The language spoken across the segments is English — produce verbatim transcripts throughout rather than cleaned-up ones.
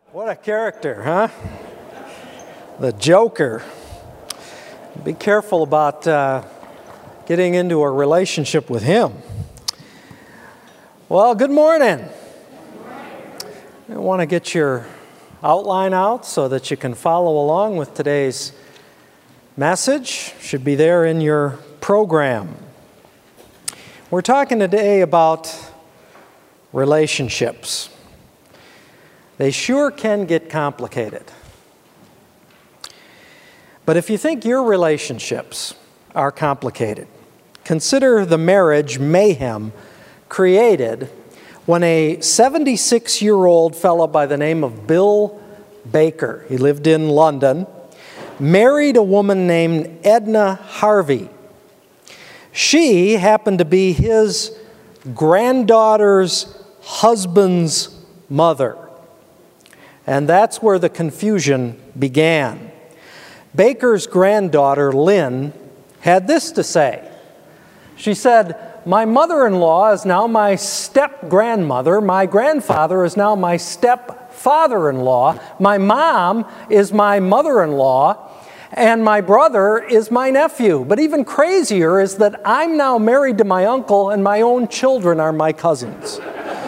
What a character, huh? The Joker. Be careful about uh, getting into a relationship with him. Well, good morning. I want to get your outline out so that you can follow along with today's message. Should be there in your program. We're talking today about relationships. They sure can get complicated. But if you think your relationships are complicated, consider the marriage mayhem created when a seventy-six-year-old fellow by the name of Bill Baker, he lived in London, married a woman named Edna Harvey. She happened to be his granddaughter's husband's mother. And that's where the confusion began. Baker's granddaughter, Lynn, had this to say. She said, "My mother-in-law is now my step-grandmother. My grandfather is now my step-father-in-law. My mom is my mother-in-law. And my brother is my nephew. But even crazier is that I'm now married to my uncle and my own children are my cousins."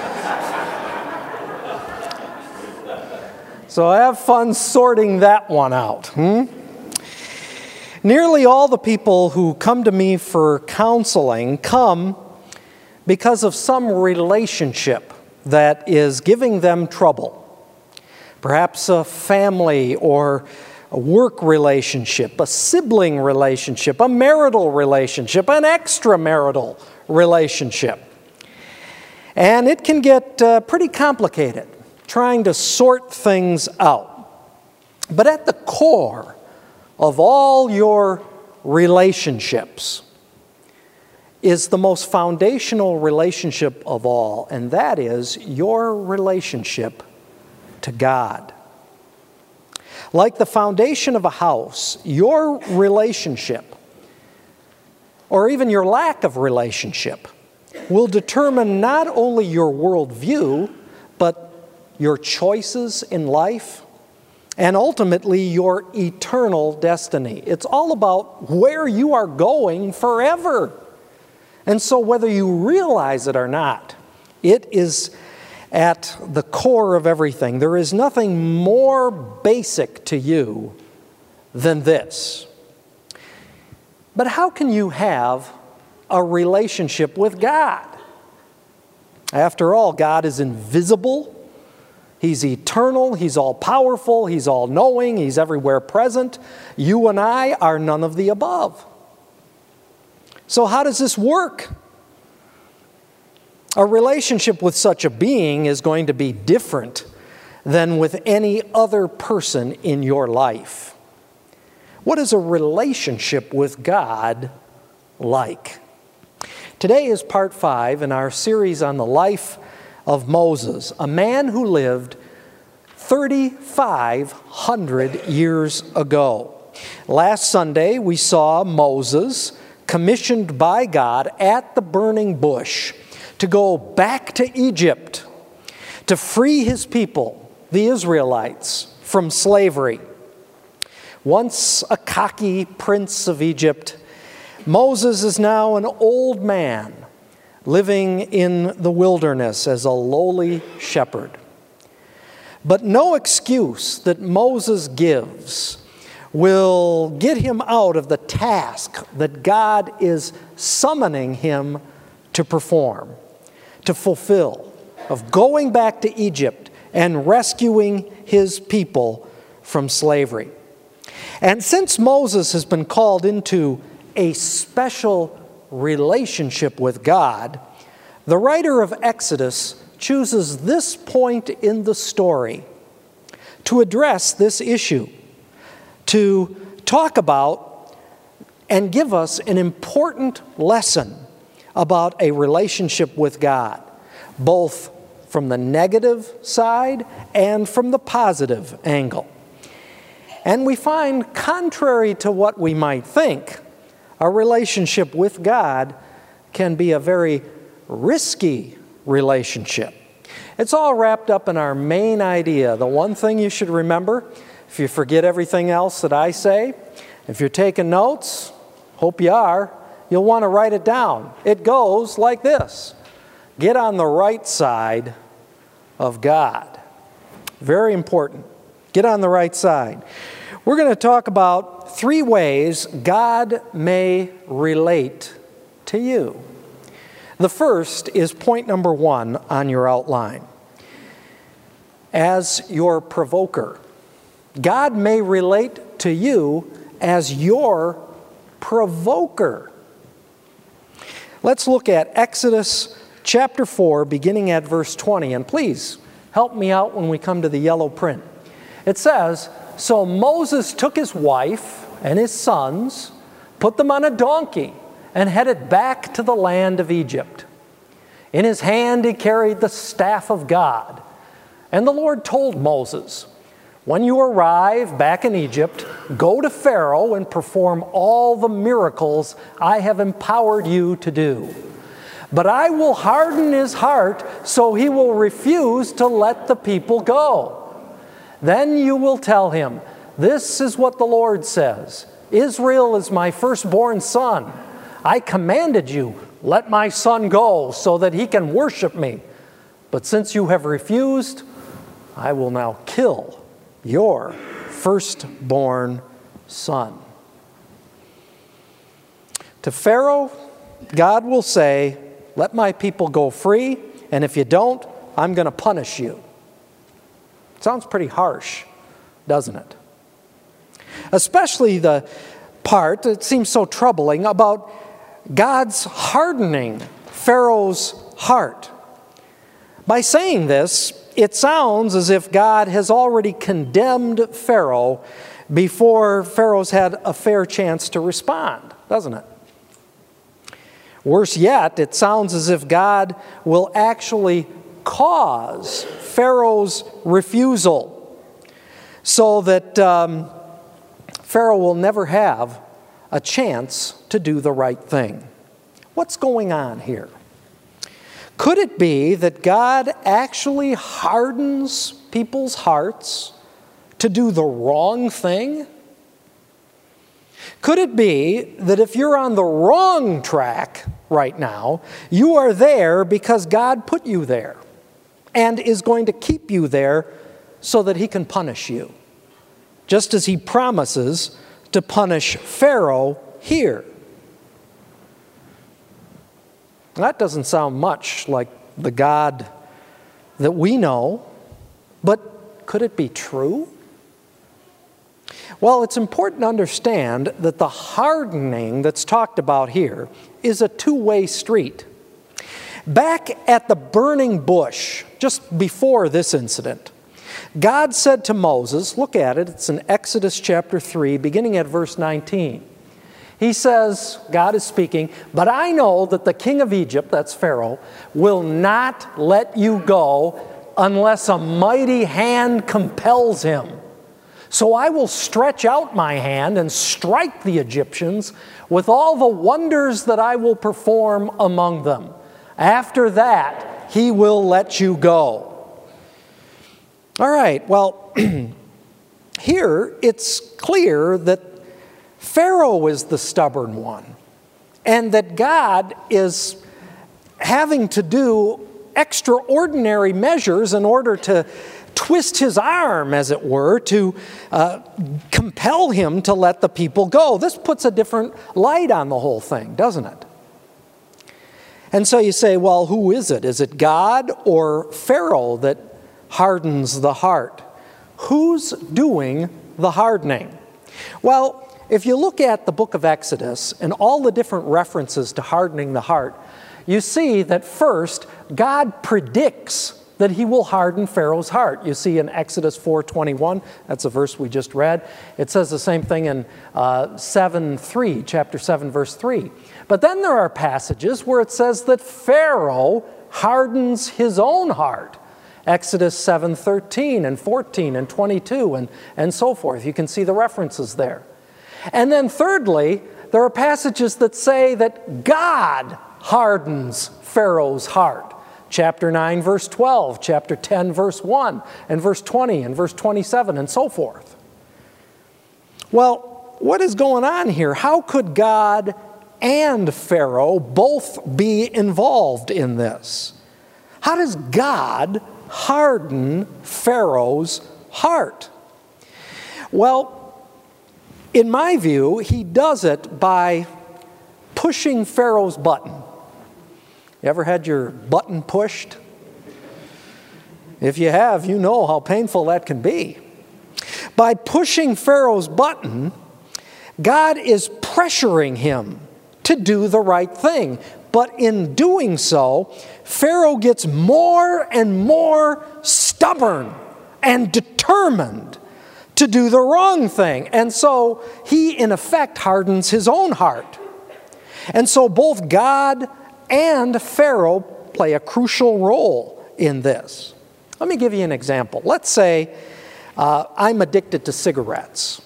So have fun sorting that one out. Hmm? Nearly all the people who come to me for counseling come because of some relationship that is giving them trouble. Perhaps a family or a work relationship, a sibling relationship, a marital relationship, an extramarital relationship. And it can get uh, pretty complicated trying to sort things out. But at the core of all your relationships is the most foundational relationship of all, and that is your relationship to God. Like the foundation of a house, your relationship, or even your lack of relationship, will determine not only your worldview, but your choices in life, and ultimately your eternal destiny. It's all about where you are going forever. And so whether you realize it or not, it is at the core of everything. There is nothing more basic to you than this. But how can you have a relationship with God? After all, God is invisible. He's eternal, He's all-powerful, He's all-knowing, He's everywhere present. You and I are none of the above. So how does this work? A relationship with such a being is going to be different than with any other person in your life. What is a relationship with God like? Today is part five in our series on the life of Moses, a man who lived thirty-five hundred years ago. Last Sunday, we saw Moses commissioned by God at the burning bush to go back to Egypt to free his people, the Israelites, from slavery. Once a cocky prince of Egypt, Moses is now an old man living in the wilderness as a lowly shepherd. But no excuse that Moses gives will get him out of the task that God is summoning him to perform, to fulfill, of going back to Egypt and rescuing his people from slavery. And since Moses has been called into a special relationship with God, the writer of Exodus chooses this point in the story to address this issue, to talk about and give us an important lesson about a relationship with God, both from the negative side and from the positive angle. And we find, contrary to what we might think, a relationship with God can be a very risky relationship. It's all wrapped up in our main idea. The one thing you should remember, if you forget everything else that I say, if you're taking notes, hope you are, you'll want to write it down. It goes like this: get on the right side of God. Very important. Get on the right side. We're going to talk about three ways God may relate to you. The first is point number one on your outline. As your provoker. God may relate to you as your provoker. Let's look at Exodus chapter four, beginning at verse twenty. And please, help me out when we come to the yellow print. It says, "So Moses took his wife and his sons, put them on a donkey, and headed back to the land of Egypt. In his hand he carried the staff of God. And the Lord told Moses, 'When you arrive back in Egypt, go to Pharaoh and perform all the miracles I have empowered you to do. But I will harden his heart so he will refuse to let the people go. Then you will tell him, "This is what the Lord says. Israel is my firstborn son. I commanded you, let my son go so that he can worship me. But since you have refused, I will now kill your firstborn son." To Pharaoh, God will say, "Let my people go free, and if you don't, I'm going to punish you." Sounds pretty harsh, doesn't it? Especially the part that seems so troubling about God's hardening Pharaoh's heart. By saying this, it sounds as if God has already condemned Pharaoh before Pharaoh's had a fair chance to respond, doesn't it? Worse yet, it sounds as if God will actually cause Pharaoh's refusal so that um, Pharaoh will never have a chance to do the right thing. What's going on here? Could it be that God actually hardens people's hearts to do the wrong thing? Could it be that if you're on the wrong track right now, you are there because God put you there and is going to keep you there so that he can punish you, just as he promises to punish Pharaoh here? That doesn't sound much like the God that we know, but could it be true? Well, it's important to understand that the hardening that's talked about here is a two-way street. Back at the burning bush, just before this incident, God said to Moses, look at it, it's in Exodus chapter three, beginning at verse nineteen. He says, God is speaking, "But I know that the king of Egypt," that's Pharaoh, "will not let you go unless a mighty hand compels him. So I will stretch out my hand and strike the Egyptians with all the wonders that I will perform among them. After that, he will let you go." All right, well, here it's clear that Pharaoh is the stubborn one, and that God is having to do extraordinary measures in order to twist his arm, as it were, to uh, compel him to let the people go. This puts a different light on the whole thing, doesn't it? And so you say, well, who is it? Is it God or Pharaoh that hardens the heart? Who's doing the hardening? Well, if you look at the book of Exodus and all the different references to hardening the heart, you see that first, God predicts that he will harden Pharaoh's heart. You see in Exodus four twenty-one, that's a verse we just read. It says the same thing in uh, seven three, chapter seven, verse three. But then there are passages where it says that Pharaoh hardens his own heart. Exodus seven thirteen and fourteen and twenty-two and, and so forth. You can see the references there. And then thirdly, there are passages that say that God hardens Pharaoh's heart. chapter nine, verse twelve, chapter ten, verse one, and verse twenty, and verse twenty-seven, and so forth. Well, what is going on here? How could God and Pharaoh both be involved in this? How does God harden Pharaoh's heart? Well, in my view, he does it by pushing Pharaoh's button. You ever had your button pushed? If you have, you know how painful that can be. By pushing Pharaoh's button, God is pressuring him to do the right thing. But in doing so, Pharaoh gets more and more stubborn and determined to do the wrong thing. And so he, in effect, hardens his own heart. And so both God and Pharaoh play a crucial role in this. Let me give you an example. Let's say uh, I'm addicted to cigarettes.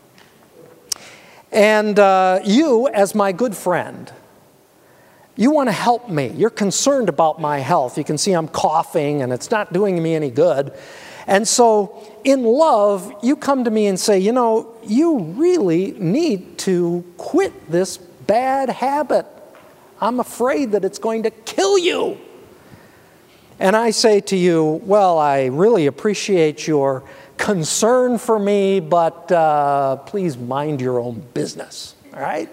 And uh, you, as my good friend, you want to help me. You're concerned about my health. You can see I'm coughing and it's not doing me any good. And so in love, you come to me and say, you know, you really need to quit this bad habit. I'm afraid that it's going to kill you. And I say to you, well, I really appreciate your concern for me, but uh, please mind your own business, all right?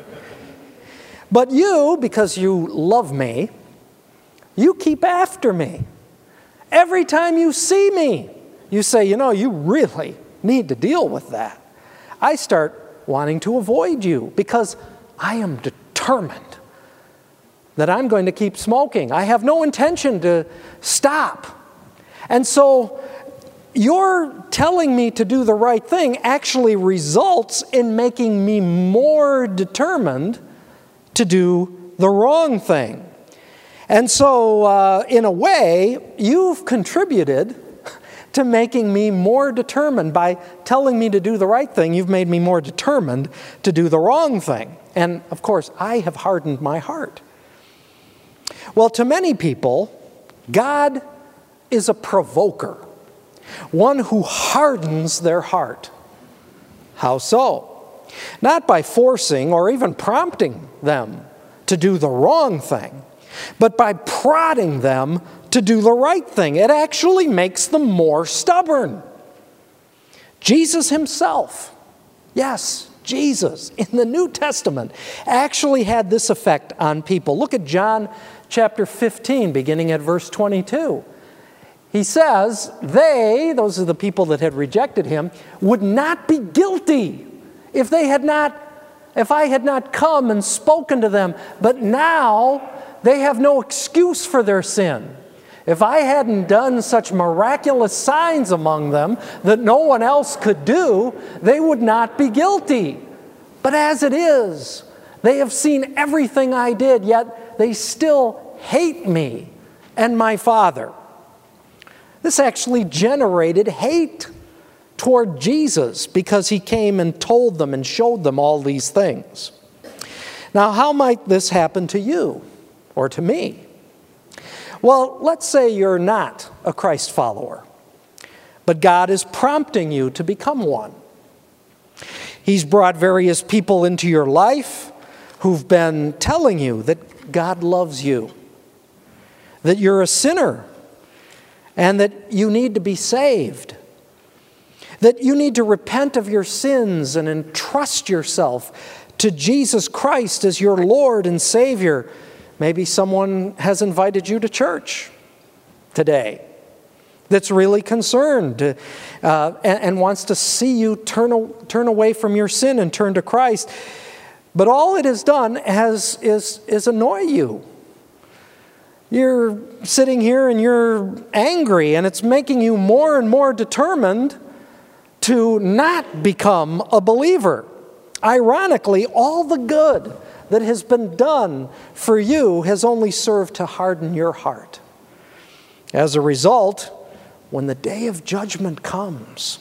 But you, because you love me, you keep after me. Every time you see me, you say, you know, you really need to deal with that. I start wanting to avoid you because I am determined that I'm going to keep smoking. I have no intention to stop. And so your telling me to do the right thing actually results in making me more determined to do the wrong thing. And so, uh, in a way, you've contributed to making me more determined. By telling me to do the right thing, you've made me more determined to do the wrong thing. And, of course, I have hardened my heart. Well, to many people, God is a provoker, one who hardens their heart. How so? Not by forcing or even prompting them to do the wrong thing, but by prodding them to do the right thing. It actually makes them more stubborn. Jesus himself, yes, Jesus, in the New Testament, actually had this effect on people. Look at John chapter fifteen, beginning at verse twenty-two. He says, they, those are the people that had rejected him, would not be guilty if they had not, if I had not come and spoken to them. But now they have no excuse for their sin. If I hadn't done such miraculous signs among them that no one else could do, they would not be guilty. But as it is, they have seen everything I did, yet they still hate me and my Father. This actually generated hate toward Jesus because he came and told them and showed them all these things. Now, how might this happen to you or to me? Well, let's say you're not a Christ follower, but God is prompting you to become one. He's brought various people into your life who've been telling you that God loves you, that you're a sinner, and that you need to be saved, that you need to repent of your sins and entrust yourself to Jesus Christ as your Lord and Savior. Maybe someone has invited you to church today that's really concerned uh, and, and wants to see you turn, turn away from your sin and turn to Christ. But all it has done has, is, is annoy you. You're sitting here and you're angry, and it's making you more and more determined to not become a believer. Ironically, all the good that has been done for you has only served to harden your heart. As a result, when the day of judgment comes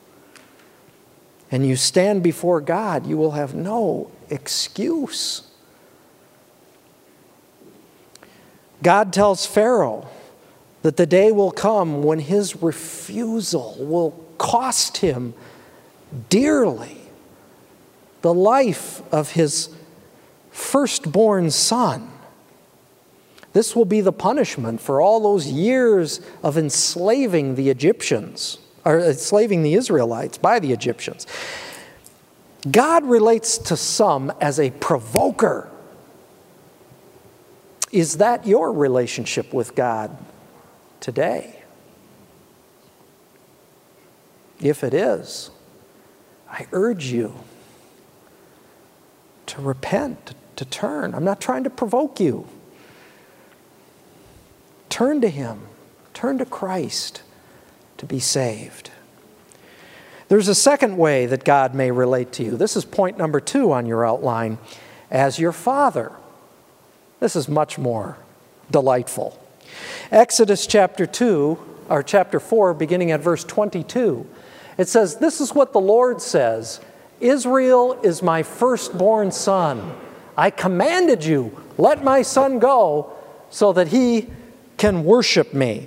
and you stand before God, you will have no excuse. God tells Pharaoh that the day will come when his refusal will cost him dearly the life of his firstborn son. This will be the punishment for all those years of enslaving the Egyptians, or enslaving the Israelites by the Egyptians. God relates to some as a provoker. Is that your relationship with God today? If it is, I urge you to repent, to turn. I'm not trying to provoke you. Turn to Him. Turn to Christ to be saved. There's a second way that God may relate to you. This is point number two on your outline. As your Father. This is much more delightful. Exodus chapter two, or chapter four, beginning at verse twenty-two. It says, "This is what the Lord says, Israel is my firstborn son. I commanded you, let my son go so that he can worship me."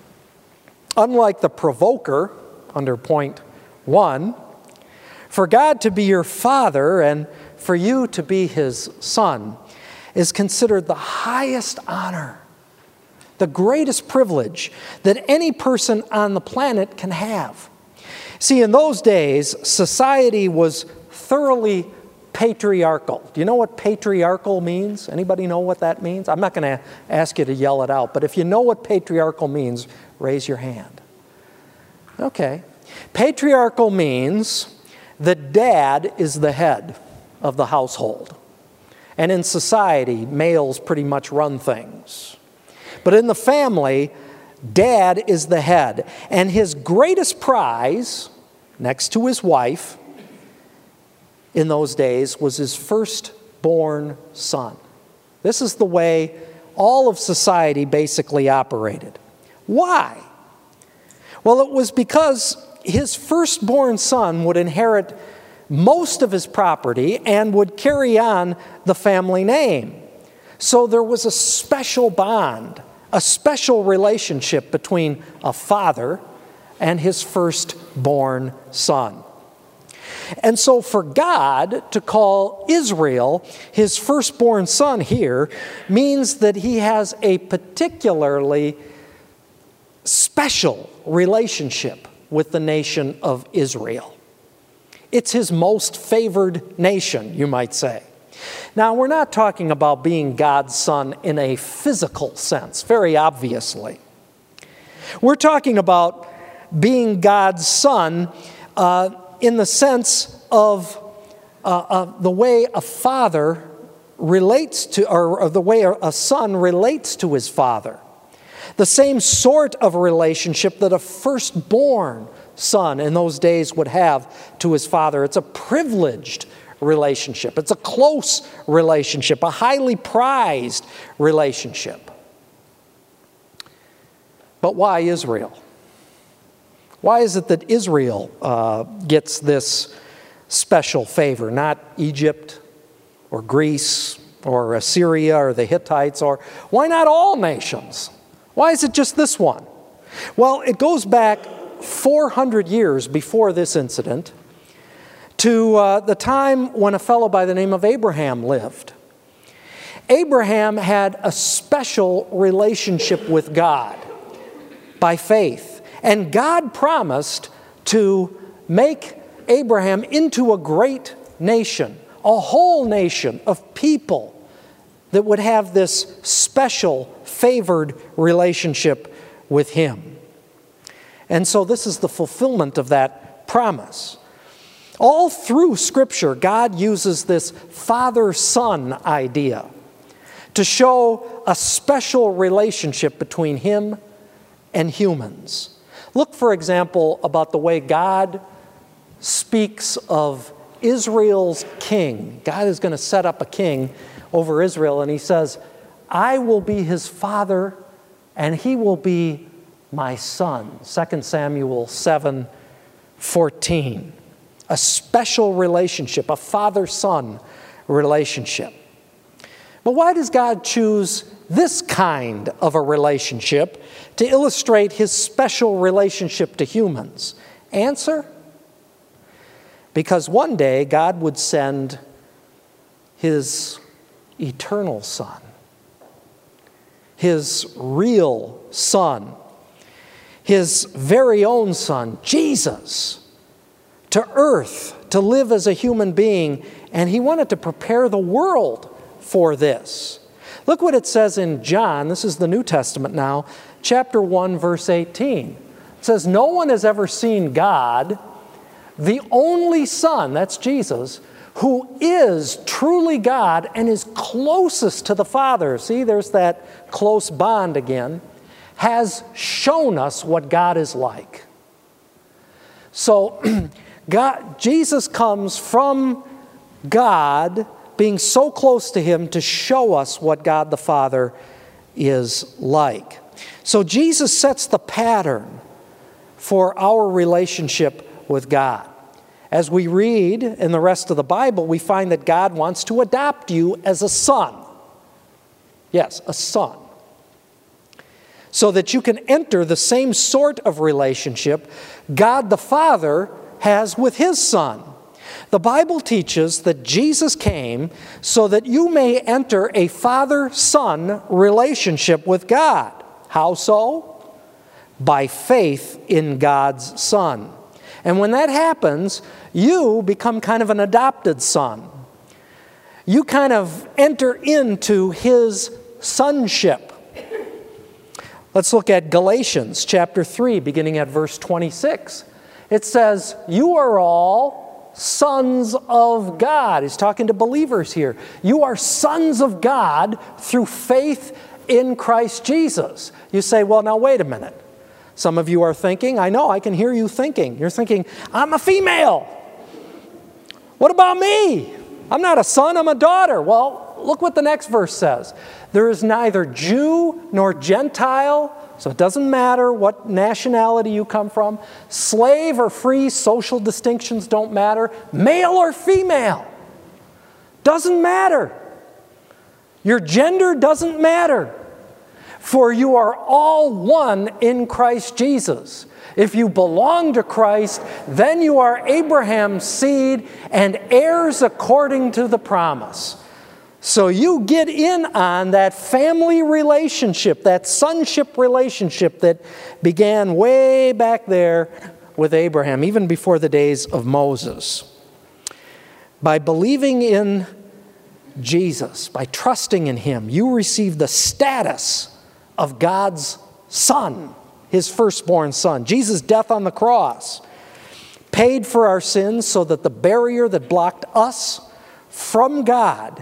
Unlike the provoker, under point one, for God to be your father and for you to be his son is considered the highest honor, the greatest privilege that any person on the planet can have. See, in those days, society was thoroughly patriarchal. Do you know what patriarchal means? Anybody know what that means? I'm not going to ask you to yell it out, but if you know what patriarchal means, raise your hand. Okay. Patriarchal means that dad is the head of the household. And in society, males pretty much run things. But in the family, dad is the head. And his greatest prize, next to his wife, in those days, was his firstborn son. This is the way all of society basically operated. Why? Well, it was because his firstborn son would inherit most of his property and would carry on the family name. So there was a special bond, a special relationship between a father and his firstborn son. And so for God to call Israel his firstborn son here means that he has a particularly special relationship with the nation of Israel. It's his most favored nation, you might say. Now, we're not talking about being God's son in a physical sense, very obviously. We're talking about being God's son uh, in the sense of uh, uh, the way a father relates to, or, or the way a son relates to his father. The same sort of relationship that a firstborn son in those days would have to his father. It's a privileged relationship. It's a close relationship, a highly prized relationship. But why Israel? Why is it that Israel uh, gets this special favor, not Egypt or Greece or Assyria or the Hittites, or why not all nations? Why is it just this one? Well, it goes back four hundred years before this incident to uh, the time when a fellow by the name of Abraham lived. Abraham had a special relationship with God by faith, and God promised to make Abraham into a great nation, a whole nation of people that would have this special favored relationship with him. And so this is the fulfillment of that promise. All through Scripture, God uses this father-son idea to show a special relationship between him and humans. Look, for example, about the way God speaks of Israel's king. God is going to set up a king over Israel, and he says, "I will be his father, and he will be my son." Second Samuel seven fourteen. A special relationship, a father-son relationship. But why does God choose this kind of a relationship to illustrate his special relationship to humans? Answer: because one day God would send his eternal Son, his real Son, his very own Son, Jesus, to earth to live as a human being, and he wanted to prepare the world for this. Look what it says in John, this is the New Testament now, chapter one, verse eighteen. It says, "No one has ever seen God, the only Son," that's Jesus, "who is truly God and is closest to the Father," see, there's that close bond again, "has shown us what God is like." So God, Jesus comes from God, being so close to him to show us what God the Father is like. So Jesus sets the pattern for our relationship with God. As we read in the rest of the Bible, we find that God wants to adopt you as a son. Yes, a son. So that you can enter the same sort of relationship God the Father has with his Son. The Bible teaches that Jesus came so that you may enter a father-son relationship with God. How so? By faith in God's Son. And when that happens, you become kind of an adopted son. You kind of enter into his sonship. Let's look at Galatians chapter three, beginning at verse twenty-six. It says, "You are all sons of God." He's talking to believers here. You are sons of God through faith in Christ Jesus. You say, well, now wait a minute. Some of you are thinking, I know, I can hear you thinking. You're thinking, I'm a female. What about me? I'm not a son, I'm a daughter. Well, look what the next verse says. There is neither Jew nor Gentile, so it doesn't matter what nationality you come from. Slave or free, social distinctions don't matter. Male or female, doesn't matter. Your gender doesn't matter. For you are all one in Christ Jesus. If you belong to Christ, then you are Abraham's seed and heirs according to the promise. So you get in on that family relationship, that sonship relationship that began way back there with Abraham, even before the days of Moses. By believing in Jesus, by trusting in him, you receive the status of God's Son, his firstborn Son. Jesus' death on the cross paid for our sins so that the barrier that blocked us from God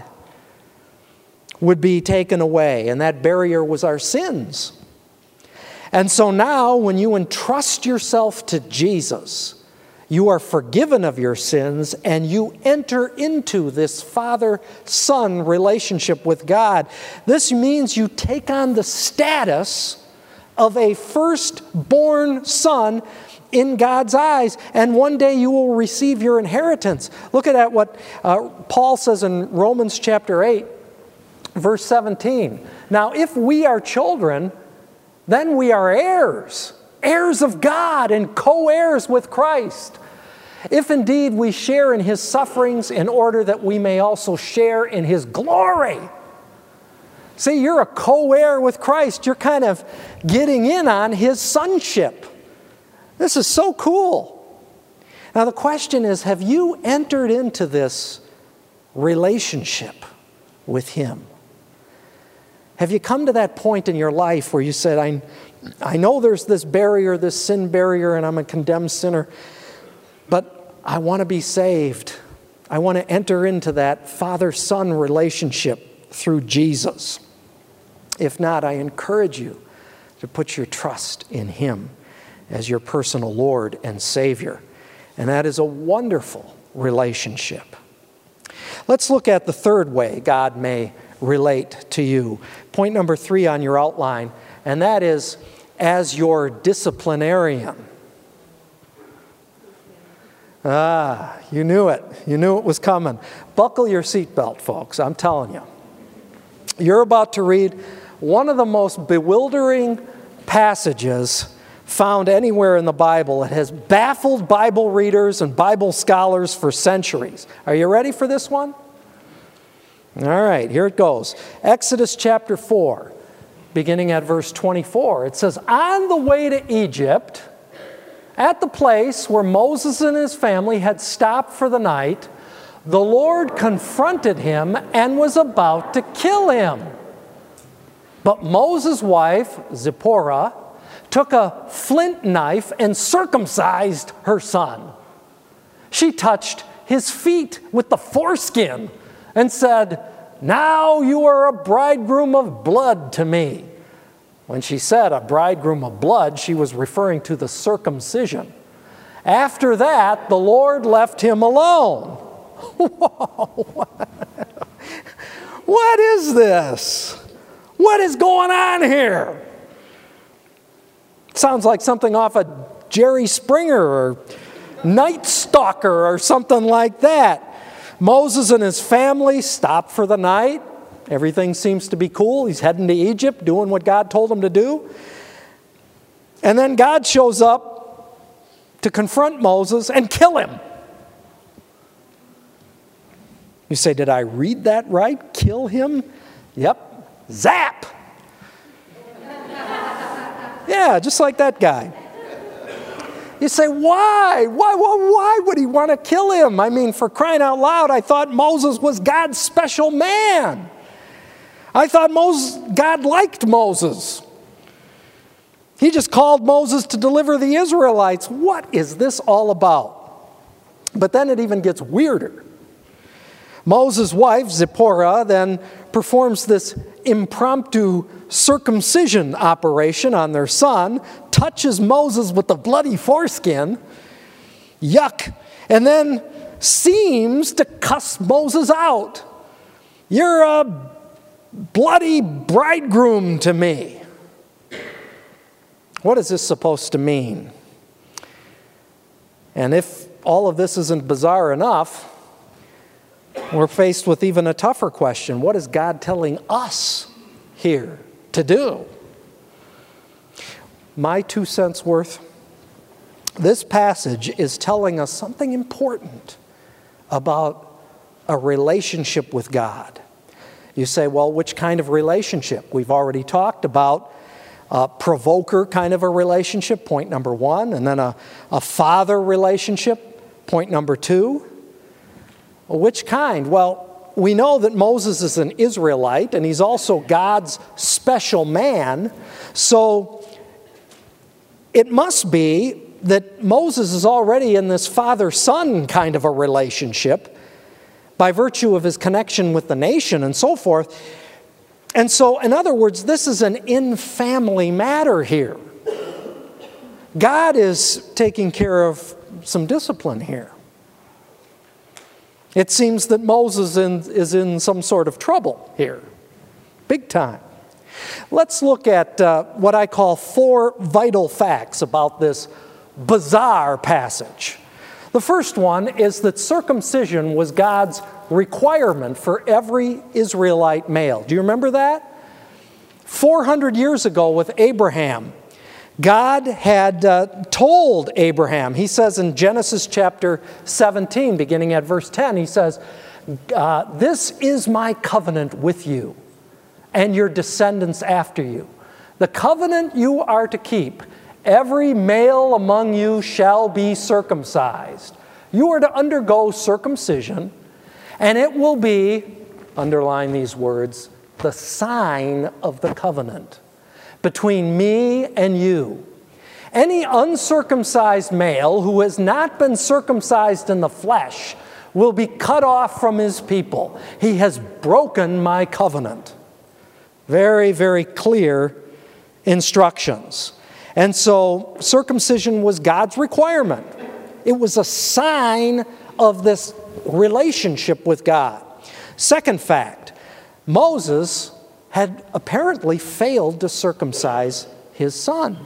would be taken away, and that barrier was our sins. And so now, when you entrust yourself to Jesus, you are forgiven of your sins, and you enter into this father-son relationship with God. This means you take on the status of a firstborn son in God's eyes, and one day you will receive your inheritance. Look at what uh, Paul says in Romans chapter eight, verse seventeen. Now, if we are children, then we are heirs, heirs of God and co-heirs with Christ. If indeed we share in his sufferings in order that we may also share in his glory. See, you're a co-heir with Christ. You're kind of getting in on his sonship. This is so cool. Now the question is, have you entered into this relationship with him? Have you come to that point in your life where you said, I, I know there's this barrier, this sin barrier, and I'm a condemned sinner, but I want to be saved. I want to enter into that father-son relationship through Jesus. If not, I encourage you to put your trust in him as your personal Lord and Savior. And that is a wonderful relationship. Let's look at the third way God may relate to you. Point number three on your outline, and that is as your disciplinarian. Ah, you knew it. You knew it was coming. Buckle your seatbelt, folks. I'm telling you. You're about to read one of the most bewildering passages found anywhere in the Bible. It has baffled Bible readers and Bible scholars for centuries. Are you ready for this one? All right, here it goes. Exodus chapter four, beginning at verse twenty-four. It says, "On the way to Egypt, at the place where Moses and his family had stopped for the night, the Lord confronted him and was about to kill him. But Moses' wife, Zipporah, took a flint knife and circumcised her son. She touched his feet with the foreskin and said, 'Now you are a bridegroom of blood to me.'" When she said a bridegroom of blood, she was referring to the circumcision. "After that, the Lord left him alone." Whoa. What is this? What is going on here? Sounds like something off of Jerry Springer or Night Stalker or something like that. Moses and his family stop for the night. Everything seems to be cool. He's heading to Egypt, doing what God told him to do. And then God shows up to confront Moses and kill him. You say, did I read that right? Kill him? Yep. Zap! Yeah, just like that guy. You say, why? Why, why? Why would he want to kill him? I mean, for crying out loud, I thought Moses was God's special man. I thought Moses, God liked Moses. He just called Moses to deliver the Israelites. What is this all about? But then it even gets weirder. Moses' wife, Zipporah, then performs this impromptu circumcision operation on their son, touches Moses with the bloody foreskin, yuck, and then seems to cuss Moses out. "You're a bloody bridegroom to me." What is this supposed to mean? And if all of this isn't bizarre enough, we're faced with even a tougher question. What is God telling us here to do? My two cents worth. This passage is telling us something important about a relationship with God. You say, well, which kind of relationship? We've already talked about a provoker kind of a relationship, point number one, and then a, a father relationship, point number two. Well, which kind? Well, we know that Moses is an Israelite, and he's also God's special man. So it must be that Moses is already in this father-son kind of a relationship by virtue of his connection with the nation and so forth. And so, in other words, this is an in-family matter here. God is taking care of some discipline here. It seems that Moses in, is in some sort of trouble here, big time. Let's look at uh, what I call four vital facts about this bizarre passage. The first one is that circumcision was God's requirement for every Israelite male. Do you remember that? four hundred years ago with Abraham, God had uh, told Abraham, he says in Genesis chapter seventeen, beginning at verse ten, he says, uh, "This is my covenant with you and your descendants after you. The covenant you are to keep. Every male among you shall be circumcised." You are to undergo circumcision, and it will be, underline these words, the sign of the covenant between me and you. Any uncircumcised male who has not been circumcised in the flesh will be cut off from his people. He has broken my covenant. Very, very clear instructions. And so circumcision was God's requirement. It was a sign of this relationship with God. Second fact, Moses had apparently failed to circumcise his son.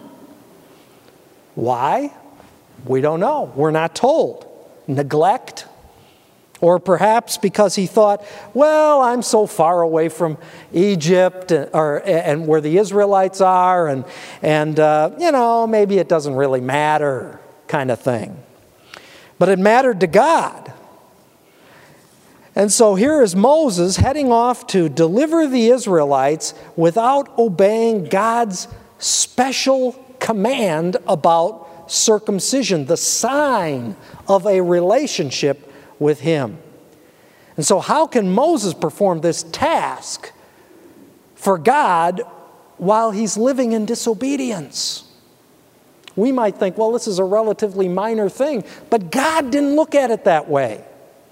Why? We don't know. We're not told. Neglect, Or perhaps because he thought, well, I'm so far away from Egypt or, and where the Israelites are, and, and uh, you know, maybe it doesn't really matter kind of thing. But it mattered to God. And so here is Moses heading off to deliver the Israelites without obeying God's special command about circumcision, the sign of a relationship with him. And so how can Moses perform this task for God while he's living in disobedience? We might think, well, this is a relatively minor thing, but God didn't look at it that way.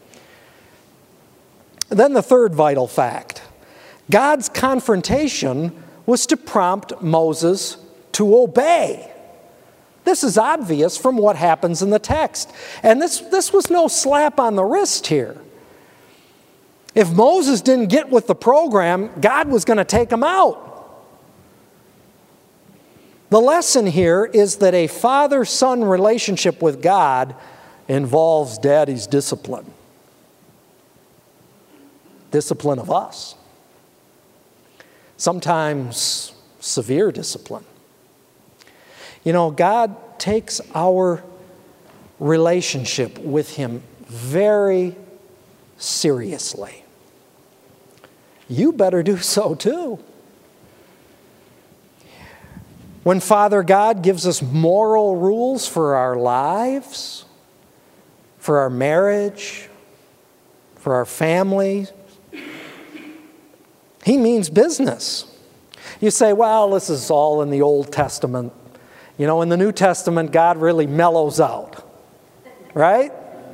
Then the third vital fact. God's confrontation was to prompt Moses to obey. This is obvious from what happens in the text. And this, this was no slap on the wrist here. If Moses didn't get with the program, God was going to take him out. The lesson here is that a father-son relationship with God involves daddy's discipline. Discipline of us. Sometimes severe discipline. You know, God takes our relationship with him very seriously. You better do so too. When Father God gives us moral rules for our lives, for our marriage, for our family, he means business. You say, well, this is all in the Old Testament. You know, in the New Testament, God really mellows out. Right?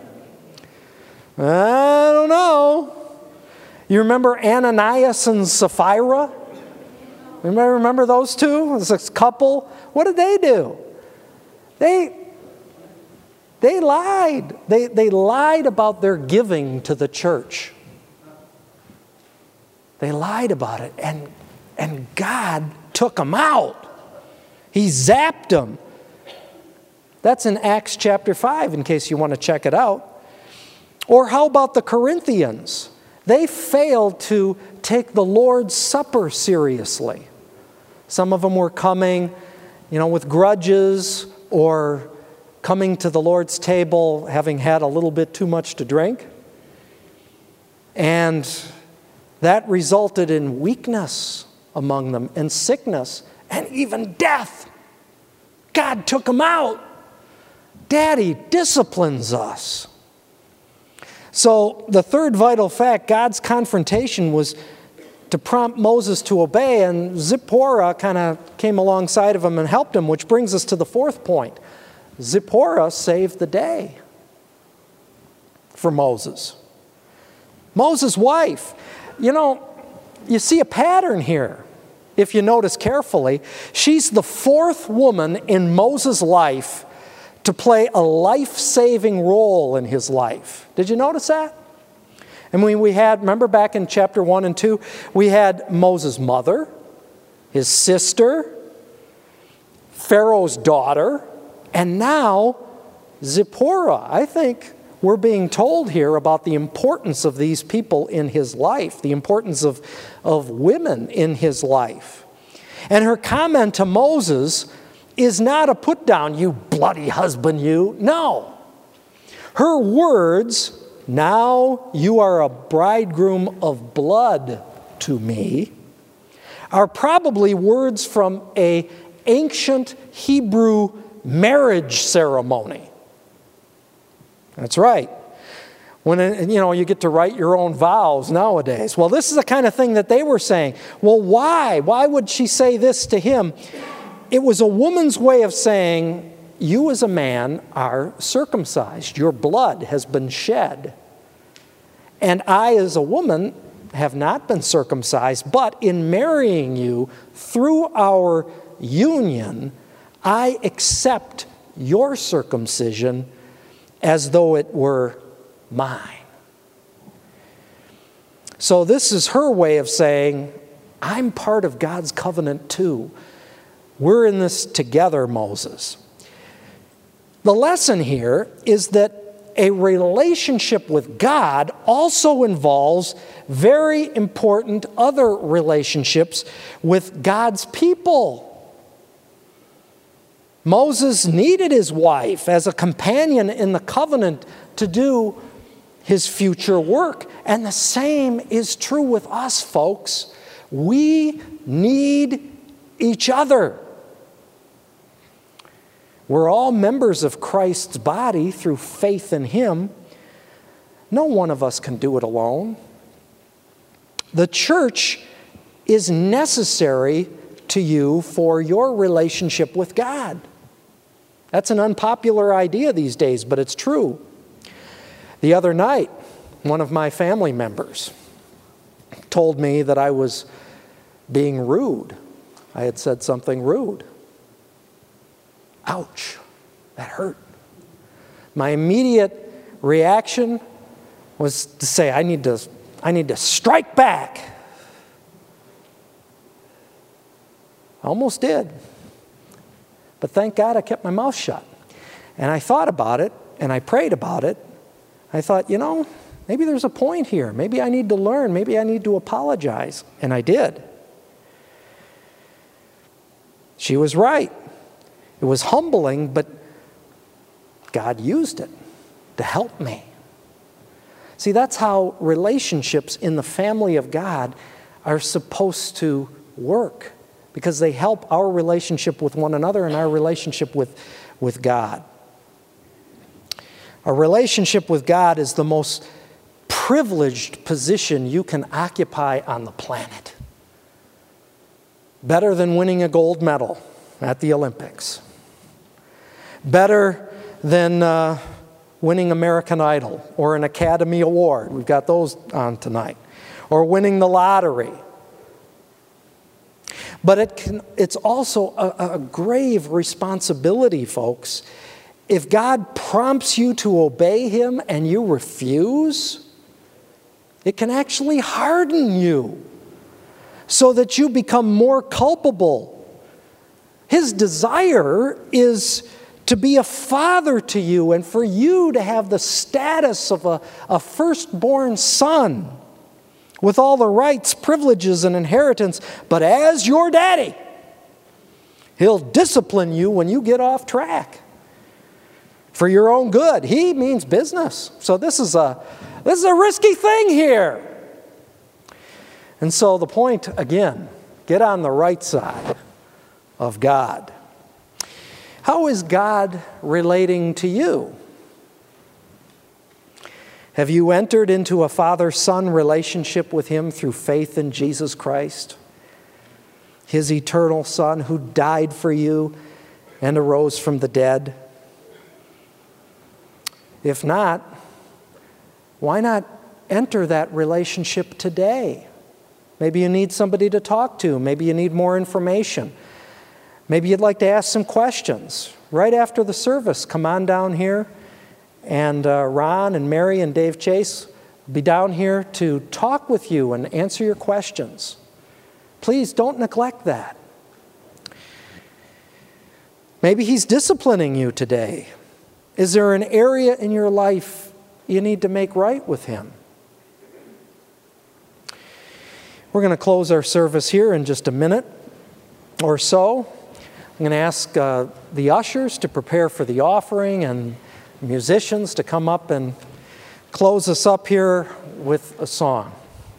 I don't know. You remember Ananias and Sapphira? Remember, remember those two? This couple? What did they do? They, they lied. They, they lied about their giving to the church. They lied about it, and, and God took them out. He zapped them. That's in Acts chapter five, in case you want to check it out. Or how about the Corinthians? They failed to take the Lord's Supper seriously. Some of them were coming, you know, with grudges or coming to the Lord's table having had a little bit too much to drink. And that resulted in weakness among them and sickness and even death. God took them out. Daddy disciplines us. So the third vital fact, God's confrontation was to prompt Moses to obey, and Zipporah kind of came alongside of him and helped him, which brings us to the fourth point. Zipporah saved the day for Moses. Moses' wife. You know, you see a pattern here. If you notice carefully, she's the fourth woman in Moses' life to play a life-saving role in his life. Did you notice that? And we, we had, remember back in chapter one and two, we had Moses' mother, his sister, Pharaoh's daughter, and now Zipporah. I think we're being told here about the importance of these people in his life, the importance of, of women in his life. And her comment to Moses is not a put down, you bloody husband, you. No. Her words, now you are a bridegroom of blood to me, are probably words from an ancient Hebrew marriage ceremony. That's right. When, you know, you get to write your own vows nowadays. Well, this is the kind of thing that they were saying. Well, why? Why would she say this to him? It was a woman's way of saying, you as a man are circumcised. Your blood has been shed. And I as a woman have not been circumcised, but in marrying you through our union, I accept your circumcision as though it were mine. So this is her way of saying, I'm part of God's covenant too. We're in this together, Moses. The lesson here is that a relationship with God also involves very important other relationships with God's people. Moses needed his wife as a companion in the covenant to do his future work. And the same is true with us, folks. We need each other. We're all members of Christ's body through faith in Him. No one of us can do it alone. The church is necessary to you for your relationship with God. That's an unpopular idea these days, but it's true. The other night, one of my family members told me that I was being rude. I had said something rude. Ouch, that hurt. My immediate reaction was to say, I need to, I need to strike back. I almost did. But thank God I kept my mouth shut. And I thought about it, and I prayed about it. I thought, you know, maybe there's a point here. Maybe I need to learn. Maybe I need to apologize. And I did. She was right. It was humbling, but God used it to help me. See, that's how relationships in the family of God are supposed to work, because they help our relationship with one another and our relationship with, with God. A relationship with God is the most privileged position you can occupy on the planet. Better than winning a gold medal at the Olympics. Better than uh, winning American Idol or an Academy Award. We've got those on tonight. Or winning the lottery. But it can, it's also a, a grave responsibility, folks. If God prompts you to obey Him and you refuse, it can actually harden you so that you become more culpable. His desire is to be a father to you and for you to have the status of a, a firstborn son with all the rights, privileges, and inheritance. But as your daddy, He'll discipline you when you get off track for your own good. He means business. So this is a, this is a risky thing here. And so the point, again, get on the right side of God. How is God relating to you? Have you entered into a father-son relationship with Him through faith in Jesus Christ, His eternal Son who died for you and arose from the dead? If not, why not enter that relationship today? Maybe you need somebody to talk to. Maybe you need more information. Maybe you'd like to ask some questions. Right after the service, come on down here, and uh, Ron and Mary and Dave Chase will be down here to talk with you and answer your questions. Please don't neglect that. Maybe He's disciplining you today. Is there an area in your life you need to make right with Him? We're going to close our service here in just a minute or so. I'm going to ask uh, the ushers to prepare for the offering and musicians to come up and close us up here with a song.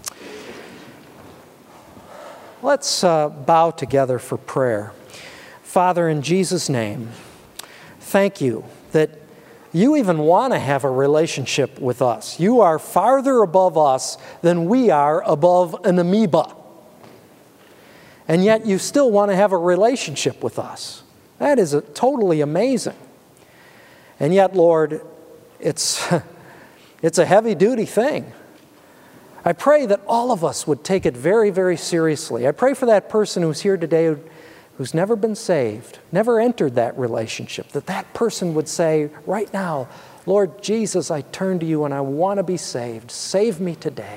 Let's uh, bow together for prayer. Father, in Jesus' name, thank You that You even want to have a relationship with us. You are farther above us than we are above an amoeba. And yet you still want to have a relationship with us. That is a, totally amazing. And yet, Lord, it's, it's a heavy-duty thing. I pray that all of us would take it very, very seriously. I pray for that person who's here today who's never been saved, never entered that relationship, that that person would say right now, Lord Jesus, I turn to You and I want to be saved. Save me today.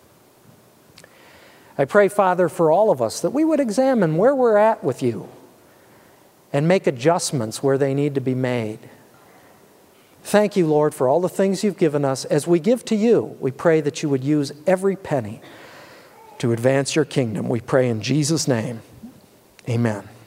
I pray, Father, for all of us that we would examine where we're at with You and make adjustments where they need to be made. Thank you, Lord, for all the things you've given us. As we give to you, we pray that you would use every penny to advance your kingdom. We pray in Jesus' name. Amen.